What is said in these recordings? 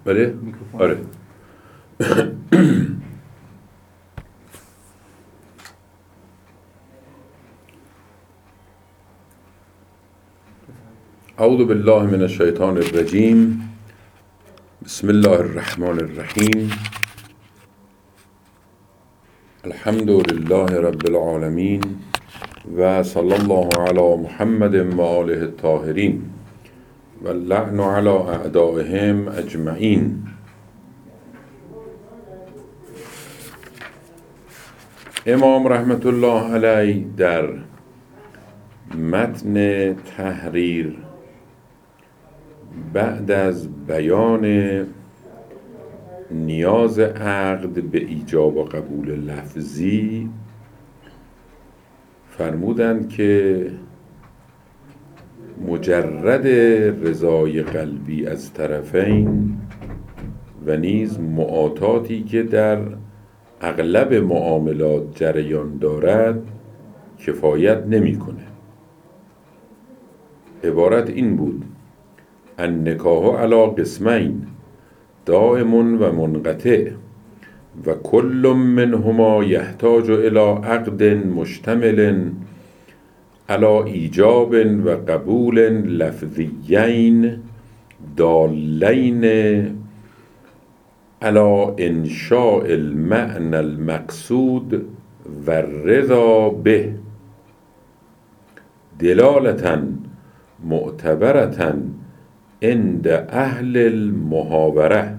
بله؟ میکروفون. آره. اعوذ بالله من الشیطان الرجیم. بسم الله الرحمن الرحیم. الحمد لله رب العالمین و صلی الله علی محمد و آله الطاهرین و اللعن علی اعدائهم اجمعین. امام رحمت الله علیه در متن تحریر بعد از بیان نیاز عقد به ایجاب و قبول لفظی فرمودند که مجرد رضای قلبی از طرفین و نیز معاطاتی که در اغلب معاملات جریان دارد کفایت نمی کنه. عبارت این بود: النکاح علی قسمین دائم و منقطع و کل منهما یحتاج الی عقد مشتمل علی ایجاب و قبول لفظیین دالین علی انشاء المعنى المقصود و الرضا به دلالة معتبرة عند اهل المحاوره،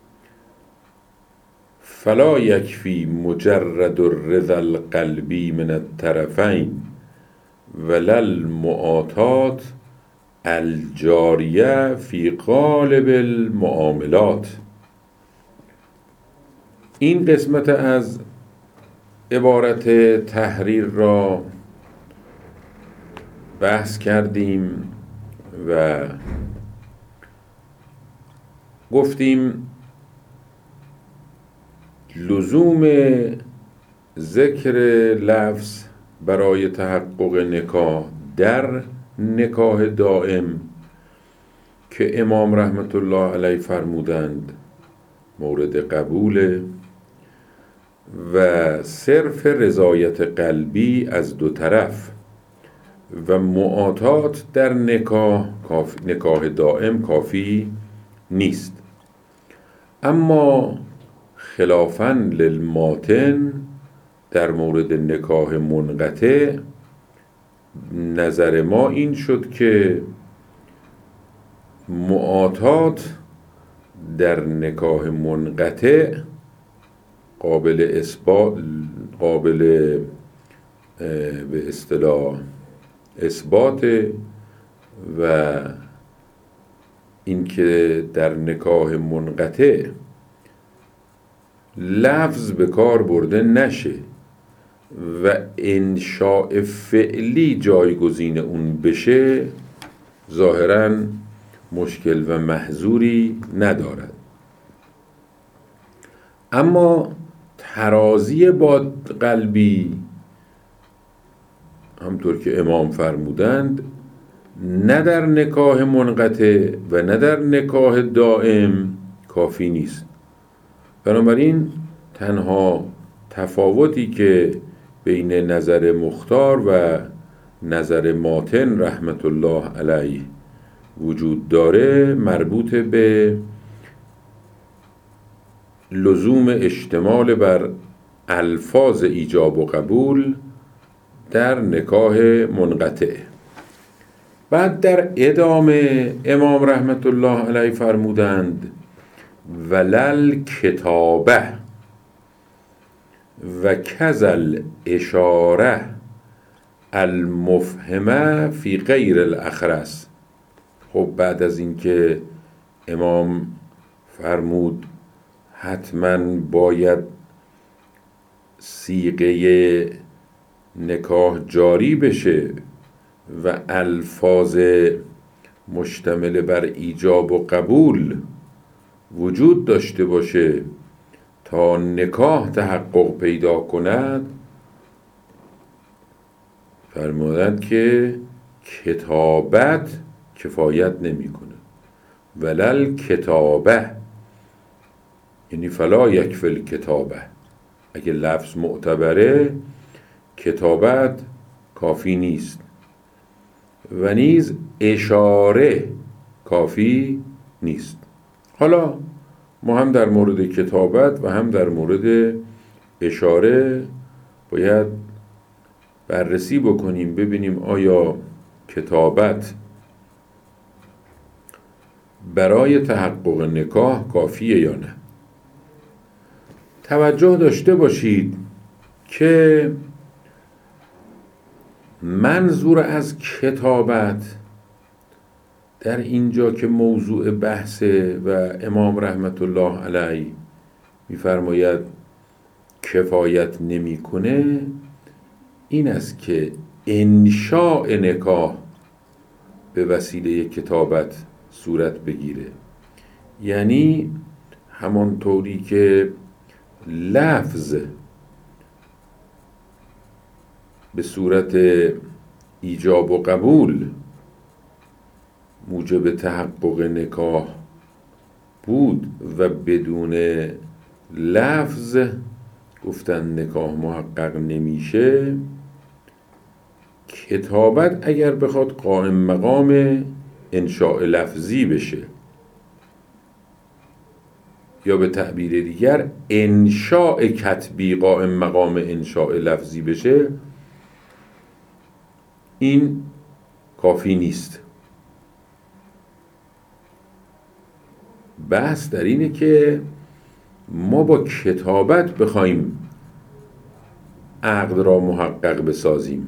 فلا یکفی مجرد الرضا القلبی من الطرفین ولا المعاطات الجاریه فی غالب المعاملات. این قسمت از عبارت تحریر را بحث کردیم و گفتیم لزوم ذکر لفظ برای تحقق نکاح در نکاح دائم که امام رحمت الله علیه فرمودند مورد قبول و صرف رضایت قلبی از دو طرف و معاطات در نکاح دائم کافی نیست. اما خلافاً للماتن در مورد نکاح منقطع نظر ما این شد که معاطات در نکاح منقطع قابل اثبات، قابل به اصطلاح اثبات، و اینکه در نکاح منقطع لفظ به کار برده نشه و انشاء فعلی جایگزین اون بشه ظاهراً مشکل و محظوری ندارد. اما ترازی با قلبی همطور که امام فرمودند نه در نکاح منقطع و نه در نکاح دائم کافی نیست. بنابراین تنها تفاوتی که بین نظر مختار و نظر ماتن رحمت الله علیه وجود داره مربوط به لزوم اشتمال بر الفاظ ایجاب و قبول در نکاح منقطع. بعد در ادامه امام رحمت الله علیه فرمودند ولل کتابه و کذل اشاره المفهمه فی غیر الاخرس. خب بعد از اینکه امام فرمود حتما باید صیغه نکاح جاری بشه و الفاظ مشتمل بر ایجاب و قبول وجود داشته باشه تا نکاح تحقق پیدا کند، فرمودند که کتابت کفایت نمی کنه. ولل کتابه یعنی فلا یکفی الکتابه، اگه لفظ معتبره کتابت کافی نیست و نیز اشاره کافی نیست. حالا ما هم در مورد کتابت و هم در مورد اشاره باید بررسی بکنیم، ببینیم آیا کتابت برای تحقق نکاح کافیه یا نه. توجه داشته باشید که منظور از کتابت در اینجا که موضوع بحثه و امام رحمت الله علیه می‌فرماید کفایت نمی‌کنه، این است که انشاء نکاح به وسیله کتابت صورت بگیره. یعنی همانطوری که لفظ به صورت ایجاب و قبول موجب تحقق نکاح بود و بدون لفظ گفتن نکاح محقق نمیشه، کتابت اگر بخواد قائم مقام انشاء لفظی بشه یا به تعبیر دیگر انشاء کتبی قائم مقام انشاء لفظی بشه، این کافی نیست. بحث در اینه که ما با کتابت بخوایم عقد را محقق بسازیم،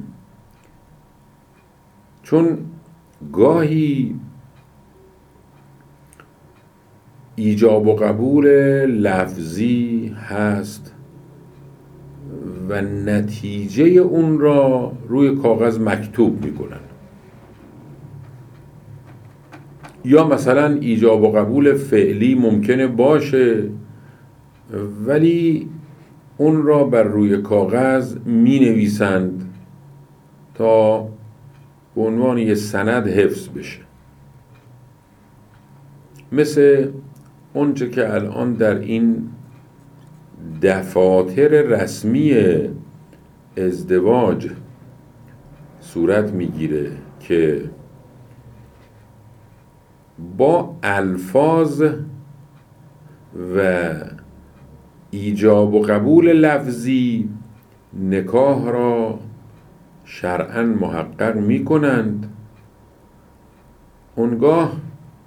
چون گاهی ایجاب و قبول لفظی هست و نتیجه اون را روی کاغذ مکتوب میکنن، یا مثلا ایجاب و قبول فعلی ممکنه باشه ولی اون را بر روی کاغذ می نویسند تا به عنوان یه سند حفظ بشه، مثل اونچه که الان در این دفاتر رسمی ازدواج صورت میگیره که با الفاظ و ایجاب و قبول لفظی نکاح را شرعاً محقق می کنند. اونگاه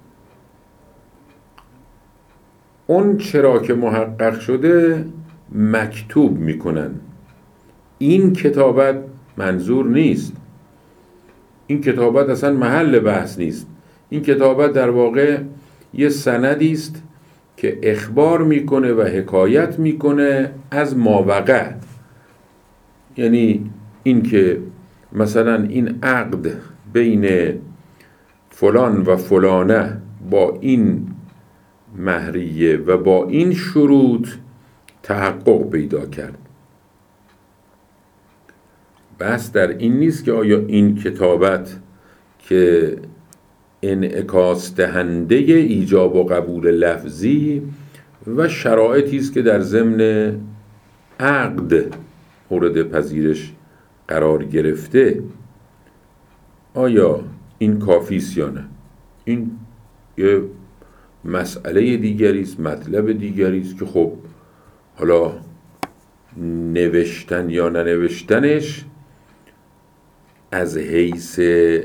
اون چرا که محقق شده مکتوب می کنند. این کتابت منظور نیست، این کتابت اصلا محل بحث نیست. این کتابت در واقع یه سندی است که اخبار میکنه و حکایت میکنه از ماوقع، یعنی این که مثلا این عقد بین فلان و فلانه با این مهریه و با این شروط تحقق پیدا کرد. بس در این نیست که آیا این کتابت که انعکاس دهنده ایجاب و قبول لفظی و شرایطی است که در ضمن عقد مورد پذیرش قرار گرفته، آیا این کافی است یا نه؟ این یه مسئله دیگری است، مطلب دیگری است که خب حالا نوشتن یا ننوشتنش از حیث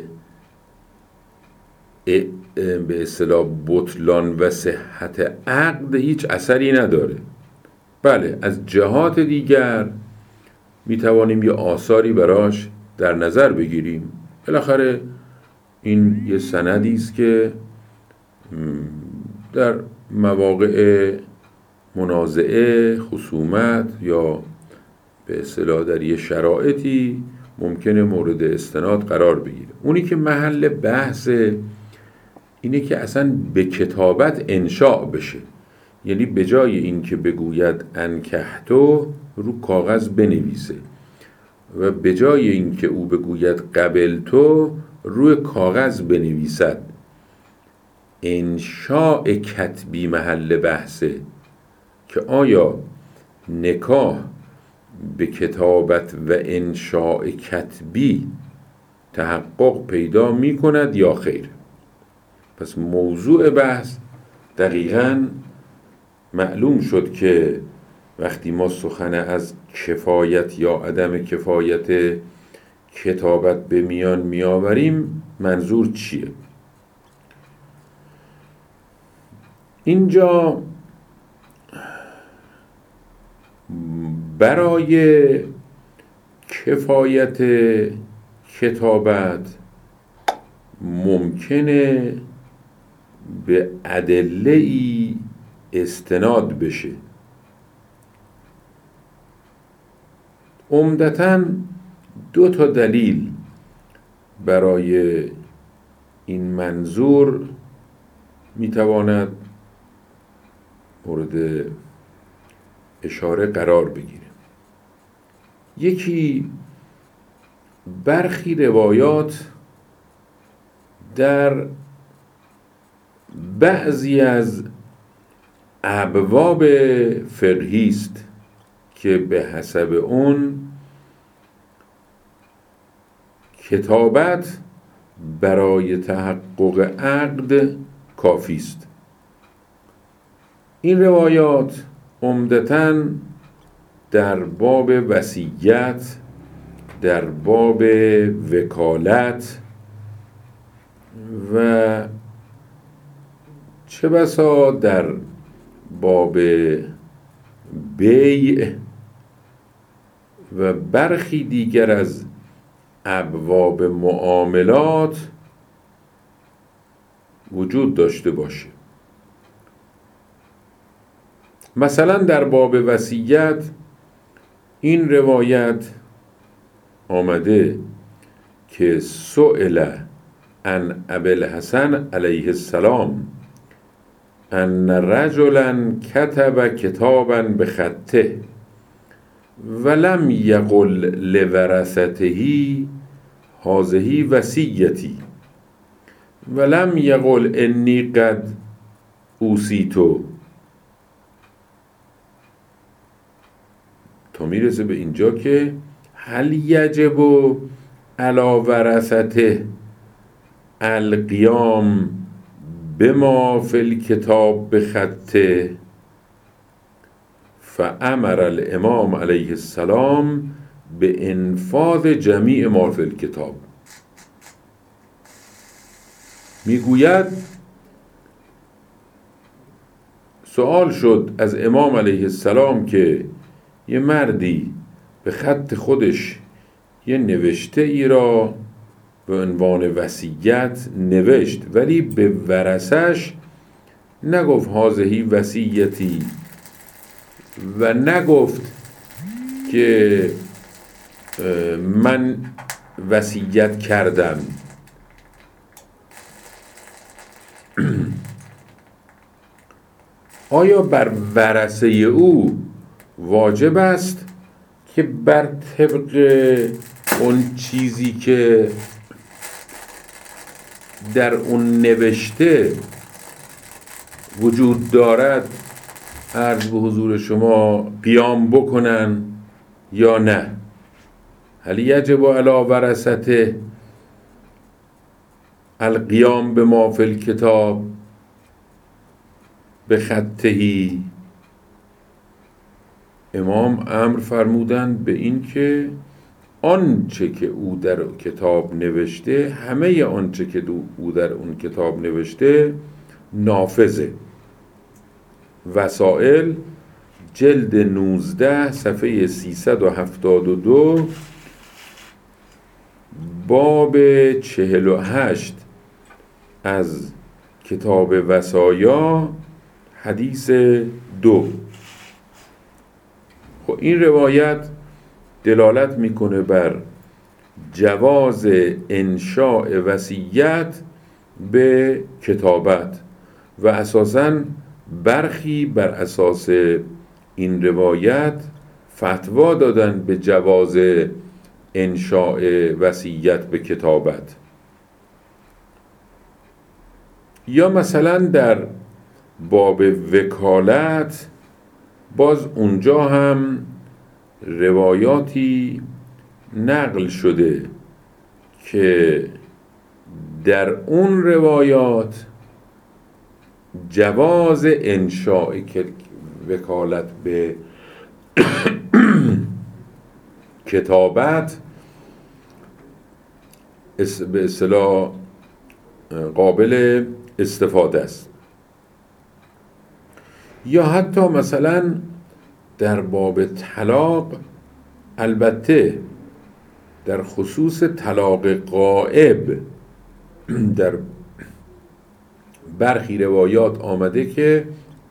به اصطلاح بطلان و صحت عقد هیچ اثری نداره. بله، از جهات دیگر میتوانیم یه آثاری براش در نظر بگیریم. بالاخره این یه سندی است که در مواقع منازعه، خصومت یا به اصطلاح در یه شرایطی ممکنه مورد استناد قرار بگیره. اونی که محل بحث اینه که اصلا به کتابت انشاء بشه، یعنی به جای این که بگوید انکحتو رو کاغذ بنویسه و به جای این که او بگوید قبلتو روی کاغذ بنویسد. انشاء کتبی محل بحثه که آیا نکاح به کتابت و انشاء کتبی تحقق پیدا می کند یا خیر. پس موضوع بحث دقیقاً معلوم شد که وقتی ما سخن از کفایت یا عدم کفایت کتابت به میان میآوریم منظور چیه. اینجا برای کفایت کتابت ممکنه به ادله‌ای استناد بشه. عمدتاً 2 دلیل برای این منظور میتواند مورد اشاره قرار بگیره. یکی، برخی روایات در بعضی از ابواب فقهی است که به حسب اون کتابت برای تحقق عقد کافی است. این روایات عمدتاً در باب وصیت، در باب وکالت و چه بسا در باب بیع و برخی دیگر از ابواب معاملات وجود داشته باشه. مثلا در باب وصیت این روایت آمده که سئل عن ابی الحسن علیه السلام ان رجلا کتب کتابا بخطه ولم یقل لورثته هذه وصیتی ولم یقل انی قد اوصیتو، تا میرسه به اینجا که هل یجب علی ورثته القیام بما فی الکتاب بخطه، فامر الامام علیه السلام به انفاذ جمیع ما فی الکتاب. میگوید سوال شد از امام علیه السلام که یه مردی به خط خودش یه نوشته ای را به عنوان وصیت نوشت ولی به ورثش نگفت هذه وصیتی و نگفت که من وصیت کردم. آیا بر ورثه او واجب است که بر طبق اون چیزی که در اون نوشته وجود دارد عرض به حضور شما قیام بکنن یا نه؟ هل یجب علی ورثته القیام بما فی الکتاب بخطهی؟ امام امر فرمودند به این که آنچه که او در کتاب نوشته، همه آنچه که او در اون کتاب نوشته نافذه. وسائل جلد 19 صفحه 372 باب 48 از کتاب وصایا حدیث 2. خب این روایت دلالت میکنه بر جواز انشاء وصیت به کتابت و اساساً برخی بر اساس این روایت فتوا دادن به جواز انشاء وصیت به کتابت. یا مثلا در باب وکالت باز اونجا هم روایاتی نقل شده که در اون روایات جواز انشاء وکالت به کتابت به اصطلاح قابل استفاده است. یا حتی مثلا در باب طلاق، البته در خصوص طلاق غائب در برخی روایات آمده که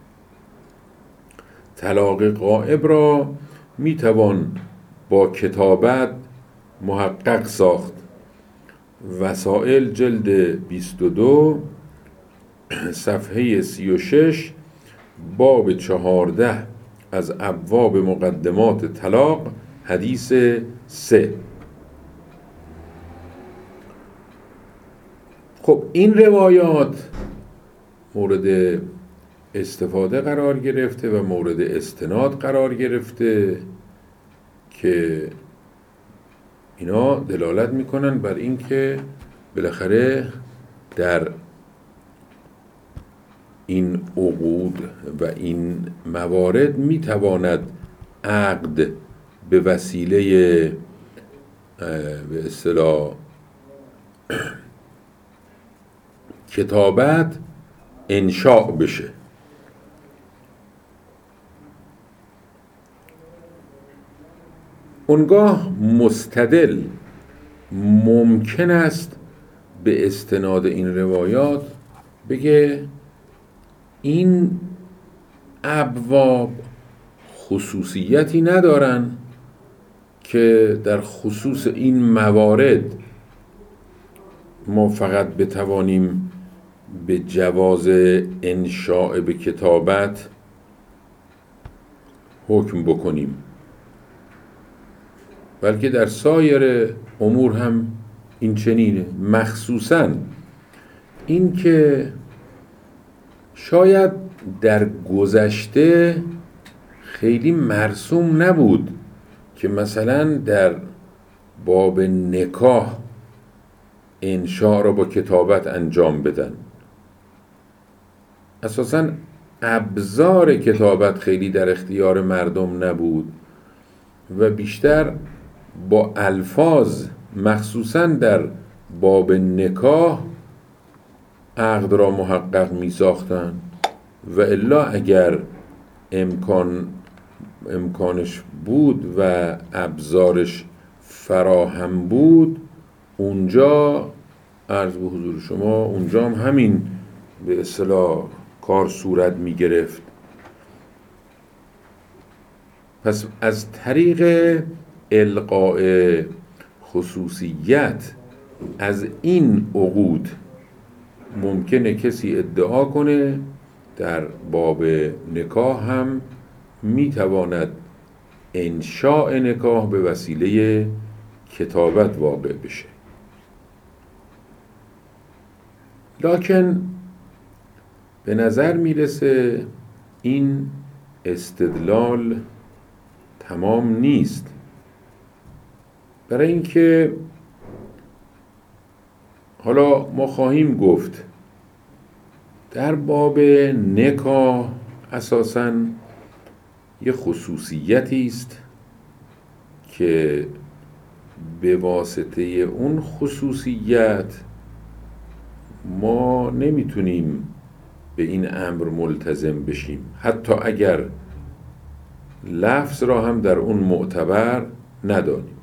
طلاق غائب را میتوان با کتابت محقق ساخت. وسائل جلد 22 صفحه 36 باب 14 از ابواب مقدمات طلاق حدیث 3. خب این روایات مورد استفاده قرار گرفته و مورد استناد قرار گرفته که اینا دلالت میکنن بر این که بالاخره در این عقود و این موارد میتواند عقد به وسیله به اصطلاح کتابت انشاء بشه. اونگاه مستدل ممکن است به استناد این روایات بگه این ابواب خصوصیتی ندارن که در خصوص این موارد ما فقط بتوانیم به جواز انشاء به کتابت حکم بکنیم، بلکه در سایر امور هم این چنینه. مخصوصاً این که شاید در گذشته خیلی مرسوم نبود که مثلا در باب نکاح انشاء را با کتابت انجام بدن. اساساً ابزار کتابت خیلی در اختیار مردم نبود و بیشتر با الفاظ مخصوصاً در باب نکاح عقد را محقق می ساختن و الا اگر امکانش بود و ابزارش فراهم بود اونجا عرض به حضور شما اونجا هم همین به اصطلاح کار صورت می گرفت. پس از طریق القاء خصوصیت از این عقود ممکنه کسی ادعا کنه در باب نکاح هم میتواند انشاء نکاح به وسیله کتابت واقع بشه. لکن به نظر میرسه این استدلال تمام نیست، برای اینکه حالا ما خواهیم گفت در باب نکاح اساساً یه خصوصیتی است که به واسطه اون خصوصیت ما نمیتونیم به این امر ملتزم بشیم، حتی اگر لفظ را هم در اون معتبر ندانیم.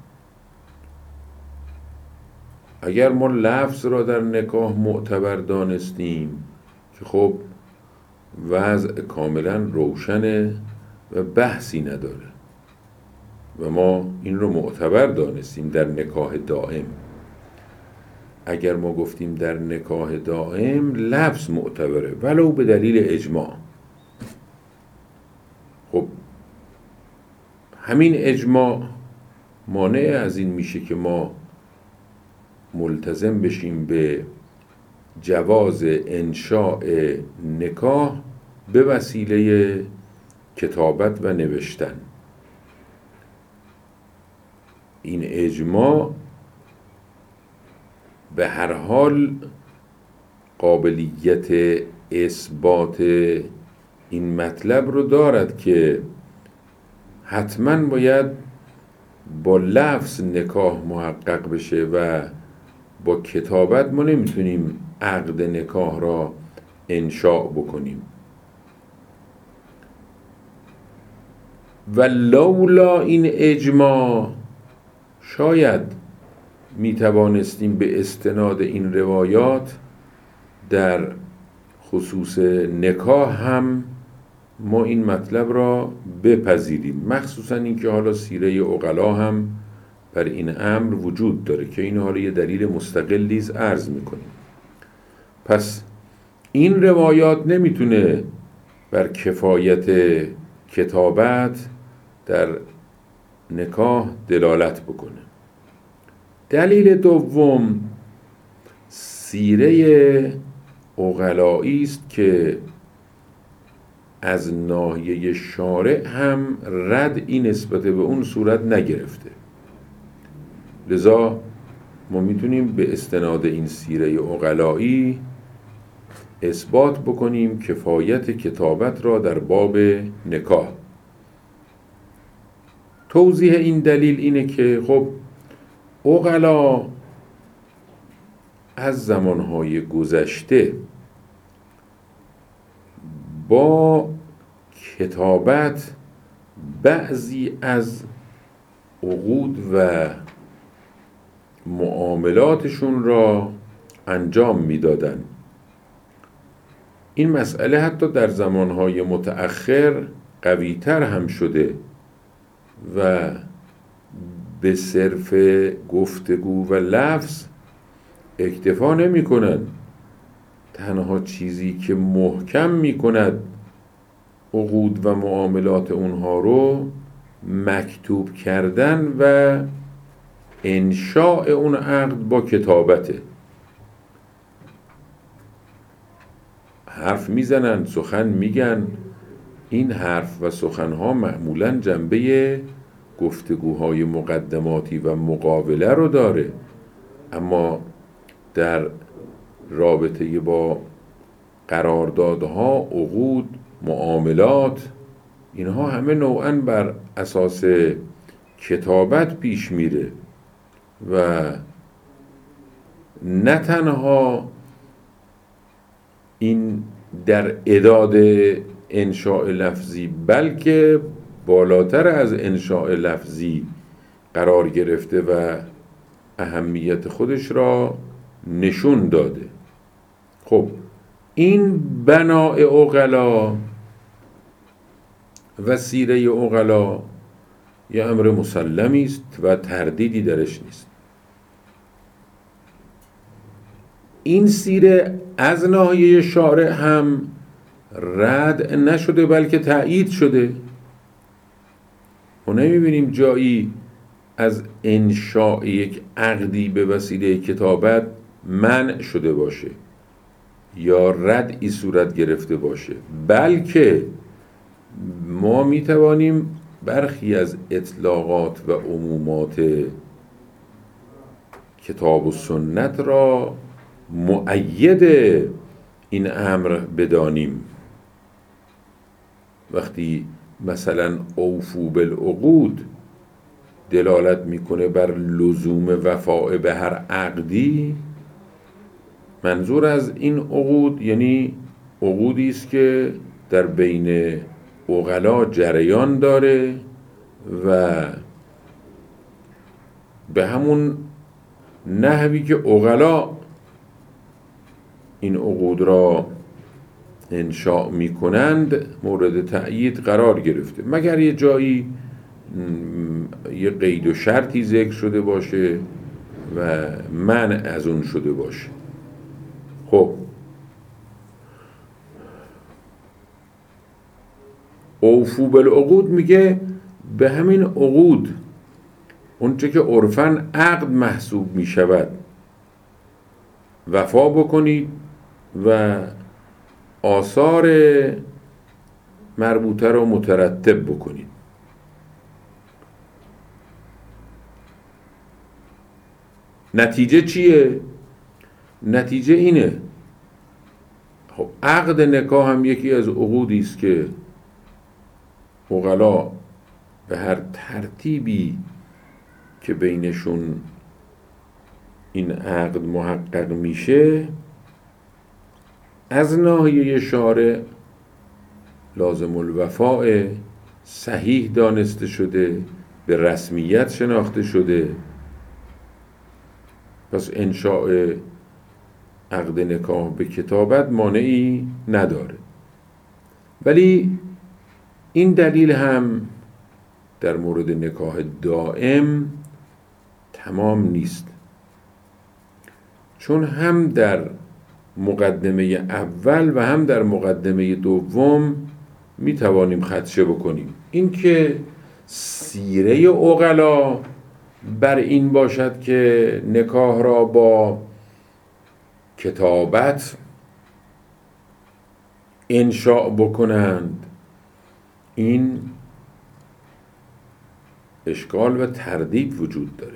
اگر ما لفظ را در نکاح معتبر دانستیم که خب وضع کاملا روشنه و بحثی نداره و ما این رو معتبر دانستیم در نکاح دائم. اگر ما گفتیم در نکاح دائم لفظ معتبره ولو به دلیل اجماع، خب همین اجماع مانع از این میشه که ما ملتزم بشیم به جواز انشاء نکاح به وسیله کتابت و نوشتن. این اجماع به هر حال قابلیت اثبات این مطلب رو دارد که حتما باید با لفظ نکاح محقق بشه و با کتابت ما نمیتونیم عقد نکاح را انشاء بکنیم. و لولا این اجماع شاید میتوانستیم به استناد این روایات در خصوص نکاح هم ما این مطلب را بپذیریم، مخصوصا اینکه حالا سیره عقلا هم بر این امر وجود داره که این حالا یه دلیل مستقلی عرض میکنیم. پس این روایات نمیتونه بر کفایت کتابت در نکاح دلالت بکنه. دلیل دوم سیره عقلایی است که از ناحیه شارع هم ردی نسبت به اون صورت نگرفته، لذا ما میتونیم به استناد این سیره عقلایی اثبات بکنیم کفایت کتابت را در باب نکاح. توضیح این دلیل اینه که خب عقلا از زمانهای گذشته با کتابت بعضی از عقود و معاملاتشون را انجام میدادن. این مسئله حتی در زمانهای متأخر قوی‌تر هم شده و به صرف گفتگو و لفظ اکتفا نمی کنند. تنها چیزی که محکم می کند عقود و معاملات اونها رو مکتوب کردن و انشاء اون عقد با کتابته. حرف میزنن، سخن میگن، این حرف و سخنها معمولاً جنبه گفتگوهای مقدماتی و مقابله رو داره، اما در رابطه با قراردادها، عقود، معاملات، اینها همه نوعاً بر اساس کتابت پیش میره و نه تنها این در اعداد انشاء لفظی بلکه بالاتر از انشاء لفظی قرار گرفته و اهمیت خودش را نشون داده. خب این بناء عقلا و سیره عقلا یه امر مسلمی است و تردیدی درش نیست. این سیره از ناحیه شارع هم رد نشده بلکه تأیید شده. ما نمیبینیم جایی از انشاء یک عقدی به وسیله کتابت منع شده باشه یا ردی صورت گرفته باشه، بلکه ما میتوانیم برخی از اطلاقات و عمومات کتاب و سنت را مؤید این امر بدانیم. وقتی مثلا اوفو بالعقود دلالت میکنه بر لزوم وفاء به هر عقدی، منظور از این عقود یعنی عقودی است که در بین عقلا جریان داره و به همون نحوی که عقلا این عقود را انشاء می کنند مورد تأیید قرار گرفته، مگر یه جایی یه قید و شرطی ذکر شده باشه و منع از اون شده باشه. خب اوفو بالعقود میگه به همین عقود، اونچه که عرفاً عقد محسوب می شود، وفا بکنید و آثار مربوطه رو مترتب بکنید. نتیجه چیه؟ نتیجه اینه، خب عقد نکاح هم یکی از عقودی است که عقلا به هر ترتیبی که بینشون این عقد محقق میشه از ناحیه شارع لازم الوفاء، صحیح دانسته شده، به رسمیت شناخته شده. پس انشاء عقد نکاح به کتابت مانعی نداره. ولی این دلیل هم در مورد نکاح دائم تمام نیست، چون هم در مقدمه اول و هم در مقدمه دوم می توانیم خدشه بکنیم. این که سیره عقلا بر این باشد که نکاح را با کتابت انشاء بکنند، این اشکال و تردید وجود داره.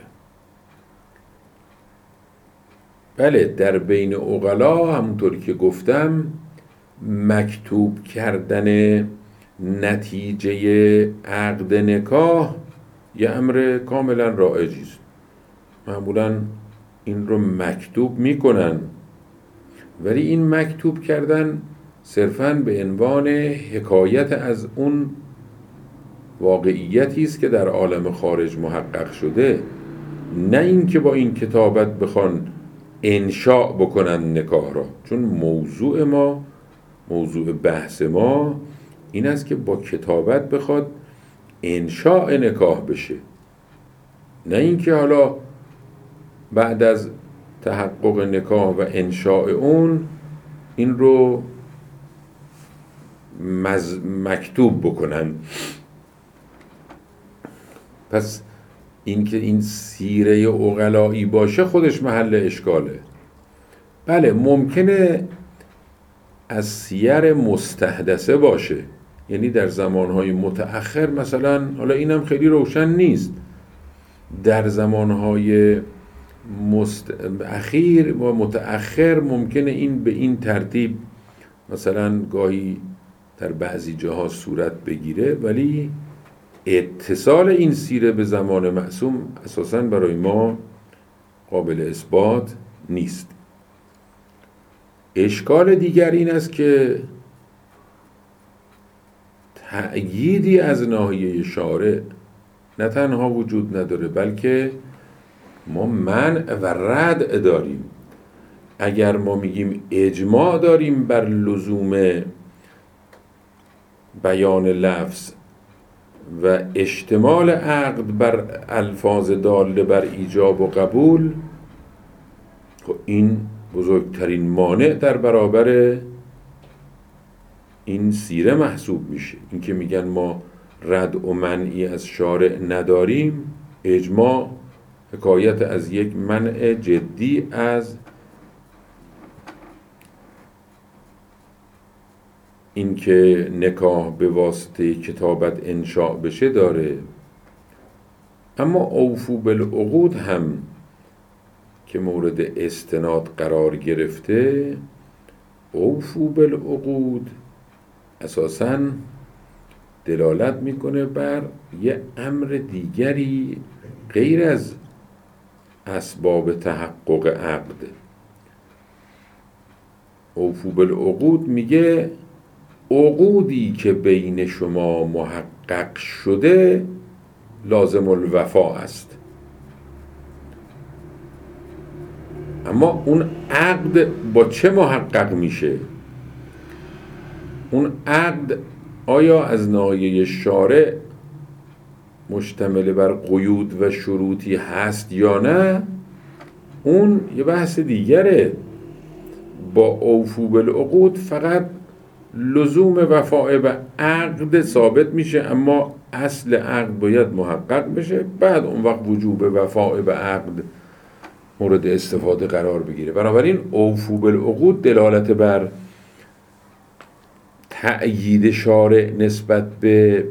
بله، در بین عقلا همونطوری که گفتم مکتوب کردن نتیجه عقد نکاح یه امر کاملا رایجی است. معمولا این رو مکتوب میکنن، ولی این مکتوب کردن صرفاً به عنوان حکایت از اون واقعیتی است که در عالم خارج محقق شده، نه این که با این کتابت بخوان انشاء بکنن نکاح را. چون موضوع بحث ما این است که با کتابت بخواد انشاء نکاح بشه، نه این که حالا بعد از تحقق نکاح و انشاء اون این رو مکتوب بکنن. پس این که این سیره عقلایی باشه خودش محل اشکاله. بله، ممکنه از سیر مستحدثه باشه، یعنی در زمانهای متأخر مثلا، حالا اینم خیلی روشن نیست، در زمانهای اخیر و متأخر ممکنه این به این ترتیب مثلا گاهی در بعضی جاها صورت بگیره، ولی اتصال این سیره به زمان معصوم اساساً برای ما قابل اثبات نیست. اشکال دیگر این است که تأییدی از ناحیه شارع نه تنها وجود نداره، بلکه ما منع و رد داریم. اگر ما میگیم اجماع داریم بر لزوم بیان لفظ و اشتمال عقد بر الفاظ داله بر ایجاب و قبول، خب این بزرگترین مانع در برابر این سیره محسوب میشه. این که میگن ما رد و منعی از شارع نداریم، اجماع حکایت از یک منع جدی از این که نکاح به واسطه کتابت انشاء بشه داره. اما اوفو بالعقود هم که مورد استناد قرار گرفته، اوفو بالعقود اساساً دلالت میکنه بر یه امر دیگری غیر از اسباب تحقق عقد. اوفو بالعقود میگه عقودی که بین شما محقق شده لازم الوفا است. اما اون عقد با چه محقق میشه؟ اون عقد آیا از ناحیه شارع مشتمل بر قیود و شروطی هست یا نه؟ اون یه بحث دیگره. با اوفو بالعقود فقط لزوم وفاء به عقد ثابت میشه، اما اصل عقد باید محقق بشه، بعد اون وقت وجوب وفاء به عقد مورد استفاده قرار بگیره. بنابراین اوفو بالعقود دلالت بر تأیید شارع نسبت به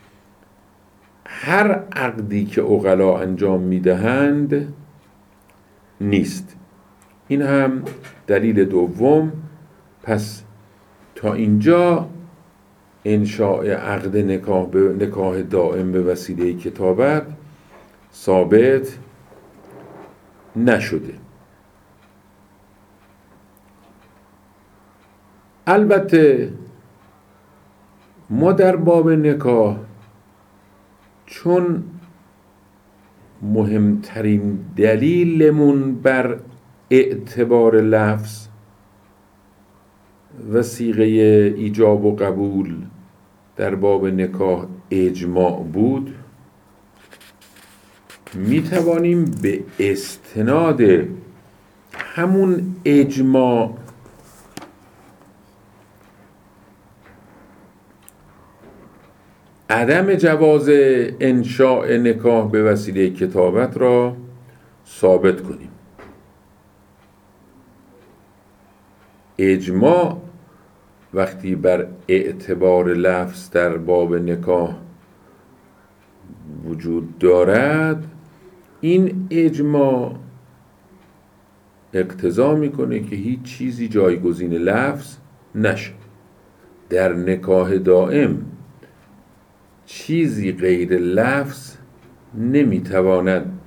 هر عقدی که عقلا انجام میدهند نیست. این هم دلیل دوم. پس تا اینجا انشاء عقد نکاح دائم به وسیله کتابت ثابت نشده. البته ما در باب نکاح چون مهمترین دلیلمون بر اعتبار لفظ و صیغه ایجاب و قبول در باب نکاح اجماع بود، می توانیم به استناد همون اجماع عدم جواز انشاء نکاح به وسیله کتابت را ثابت کنیم. اجماع وقتی بر اعتبار لفظ در باب نکاح وجود دارد، این اجماع اقتضا میکنه که هیچ چیزی جایگزین لفظ نشه. در نکاح دائم چیزی غیر لفظ نمیتواند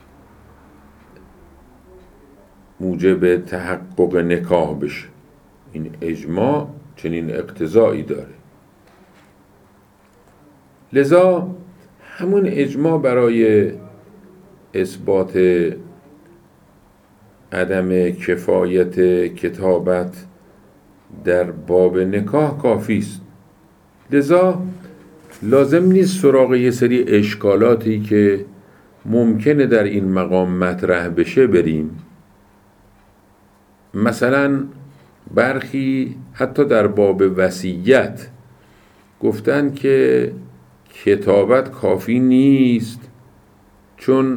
موجب تحقق نکاح بشه. این اجماع چنین اقتضایی داره. لذا همون اجماع برای اثبات عدم کفایت کتابت در باب نکاح کافی است. لذا لازم نیست سراغ یه سری اشکالاتی که ممکنه در این مقام مطرح بشه بریم. مثلا برخی حتی در باب وصیت گفتن که کتابت کافی نیست چون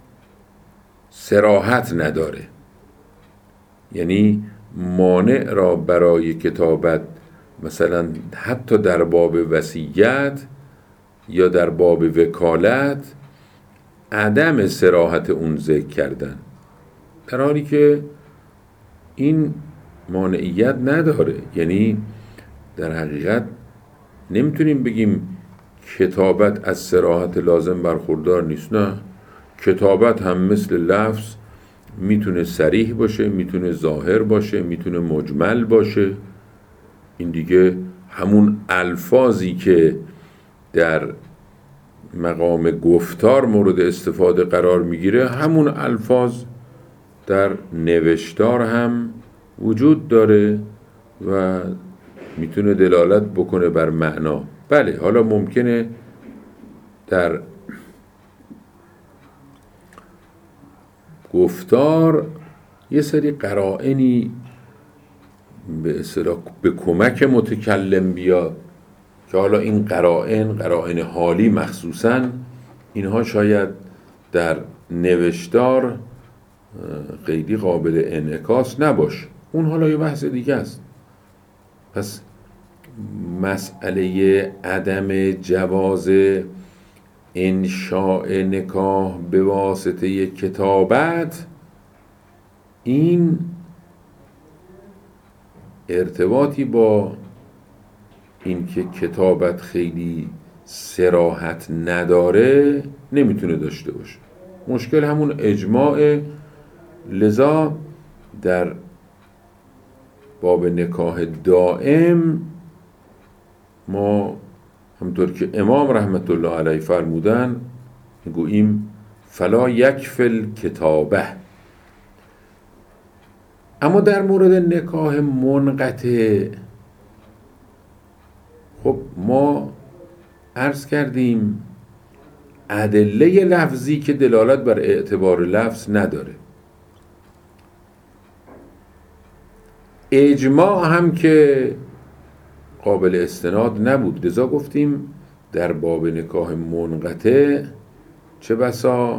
صراحت نداره، یعنی مانع را برای کتابت مثلا حتی در باب وصیت یا در باب وکالت عدم صراحت اون ذکر کردن، در حالی که این مانعیت نداره. یعنی در حقیقت نمیتونیم بگیم کتابت از صراحت لازم برخوردار نیست. نه، کتابت هم مثل لفظ میتونه صریح باشه، میتونه ظاهر باشه، میتونه مجمل باشه. این دیگه همون الفاظی که در مقام گفتار مورد استفاده قرار میگیره، همون الفاظ در نوشتار هم وجود داره و میتونه دلالت بکنه بر معنا. بله، حالا ممکنه در گفتار یه سری قرائنی به کمک متکلم بیاد که حالا این قرائن حالی مخصوصاً اینها شاید در نوشتار خیلی قابل انعکاس نباشه. اون حالا یه بحث دیگه است. پس مسئله عدم جواز انشاء نکاح به واسطه کتابت، این ارتباطی با این که کتابت خیلی صراحت نداره نمیتونه داشته باشه. مشکل همون اجماع. لذا در باب نکاح دائم ما همطور که امام رحمت الله علیه فرمودن گوییم فلا یکفل کتابه. اما در مورد نکاح منقطع خب ما عرض کردیم ادله لفظی که دلالت بر اعتبار لفظ نداره. اجماع هم که قابل استناد نبود. لذا گفتیم در باب نکاح منقطع چه بسا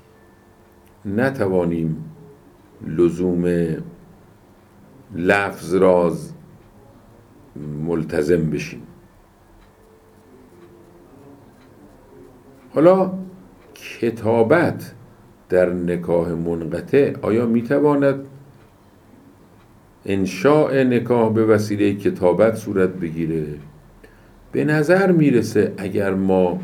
نتوانیم لزوم لفظ را ملتزم بشیم. حالا کتابت در نکاح منقطع آیا میتواند انشاء نکاح به وسیله کتابت صورت بگیره؟ به نظر میرسه اگر ما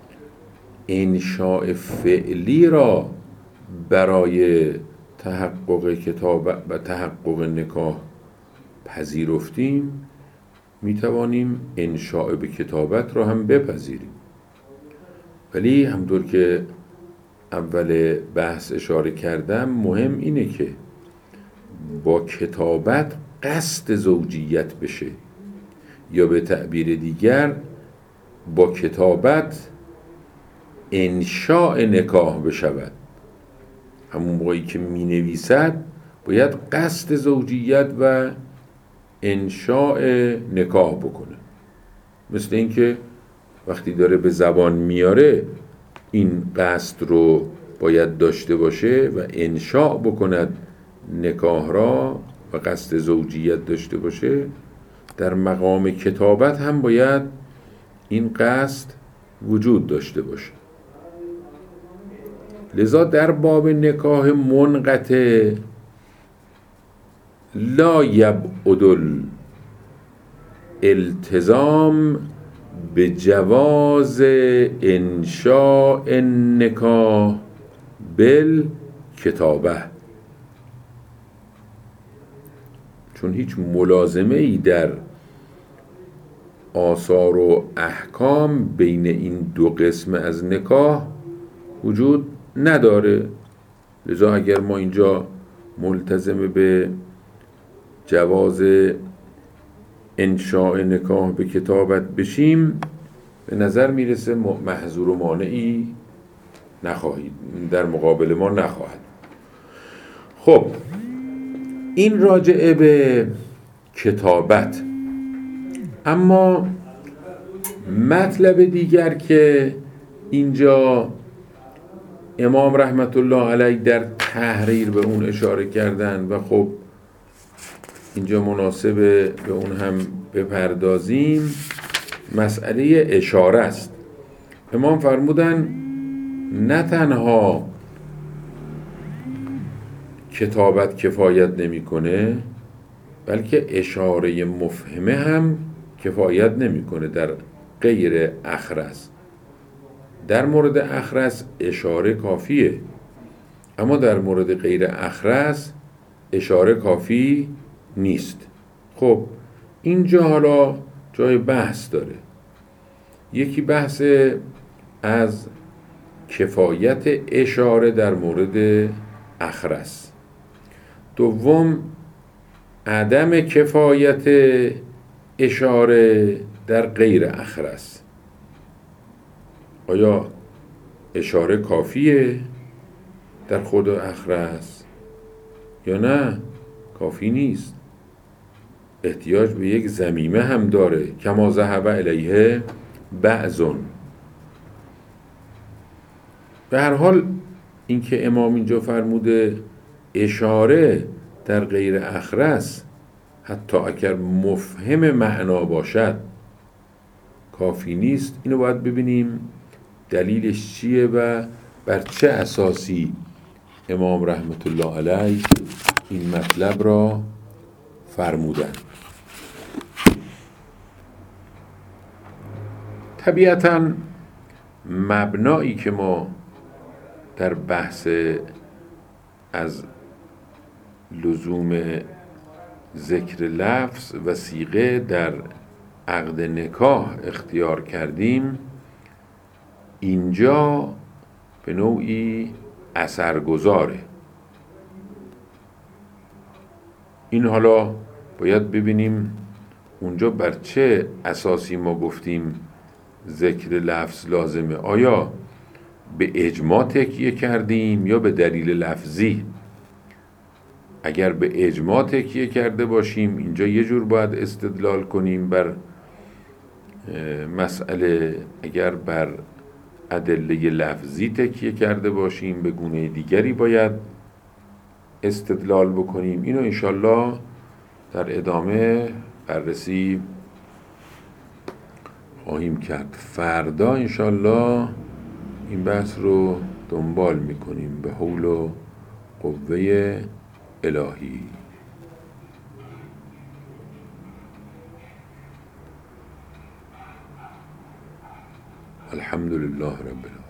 انشاء فعلی را برای تحقق کتابت و تحقق نکاح پذیرفتیم، میتوانیم انشاء به کتابت را هم بپذیریم. ولی همطور که اول بحث اشاره کردم، مهم اینه که با کتابت قصد زوجیت بشه، یا به تعبیر دیگر با کتابت انشاء نکاح بشود. همون موقعی که می نویسد باید قصد زوجیت و انشاء نکاح بکنه. مثل اینکه وقتی داره به زبان میاره این قصد رو باید داشته باشه و انشاء بکند نکاح را و قصد زوجیت داشته باشه، در مقام کتابت هم باید این قصد وجود داشته باشه. لذا در باب نکاح منقطع لا یبعد الالتزام به جواز انشاء النکاح بالکتابه، چون هیچ ملازمه ای در آثار و احکام بین این دو قسم از نکاح وجود نداره. لذا اگر ما اینجا ملتزم به جواز انشاء نکاح به کتابت بشیم، به نظر میرسه محظور و مانعی نخواهید در مقابل ما نخواهد. خب این راجعه به کتابت. اما مطلب دیگر که اینجا امام رحمت الله علیه در تحریر به اون اشاره کردن و خب اینجا مناسبه به اون هم بپردازیم، مسئله اشاره است. امام فرمودن نه تنها کتابت کفایت نمیکنه، بلکه اشاره مفهمه هم کفایت نمیکنه در غیر اخرس. در مورد اخرس اشاره کافیه، اما در مورد غیر اخرس اشاره کافی نیست. خب اینجا حالا جای بحث داره. یکی بحث از کفایت اشاره در مورد اخرس، دوم عدم کفایت اشاره در غیر اخرس. آیا اشاره کافیه در خود اخرس یا نه کافی نیست؟ احتیاج به یک ضمیمه هم داره، کما ذهب الیه بعضون. به هر حال اینکه امام اینجا فرموده اشاره در غیر اخرس حتی اگر مفهم معنا باشد کافی نیست، اینو باید ببینیم دلیلش چیه و بر چه اساسی امام رحمت الله علیه این مطلب را فرمودن. طبیعتاً مبنایی که ما در بحث از لزوم ذکر لفظ و صیغه در عقد نکاح اختیار کردیم، اینجا به نوعی اثرگذاره. این حالا باید ببینیم اونجا بر چه اساسی ما گفتیم ذکر لفظ لازمه. آیا به اجماع تکیه کردیم یا به دلیل لفظی؟ اگر به اجماع تکیه کرده باشیم اینجا یه جور باید استدلال کنیم بر مسئله، اگر بر ادله لفظی تکیه کرده باشیم به گونه دیگری باید استدلال بکنیم. اینو انشالله در ادامه بررسی خواهیم کرد. فردا انشالله این بحث رو دنبال میکنیم به حول و قوه الهی. الحمدلله رب العالمین.